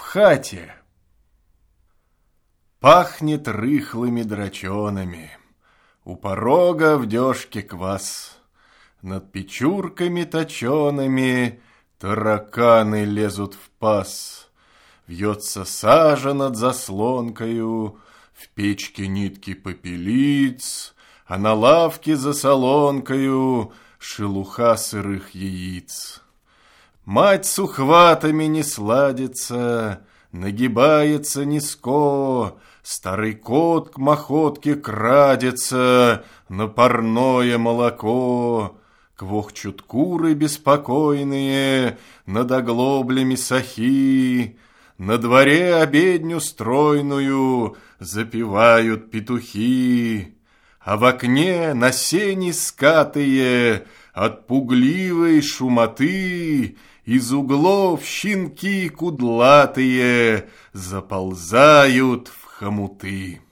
хате. Пахнет рыхлыми драчонами, у порога в дёшке квас, над печурками точеными тараканы лезут в паз. Вьется сажа над заслонкою, в печке нитки попелиц, а на лавке за солонкою шелуха сырых яиц. Мать с ухватами не сладится, нагибается низко, старый кот к махотке крадется на парное молоко. Квохчут куры беспокойные над оглоблями сахи, на дворе обедню стройную запевают петухи, а в окне на сени скатые от пугливой шумоты из углов щенки кудлатые заползают в хомуты.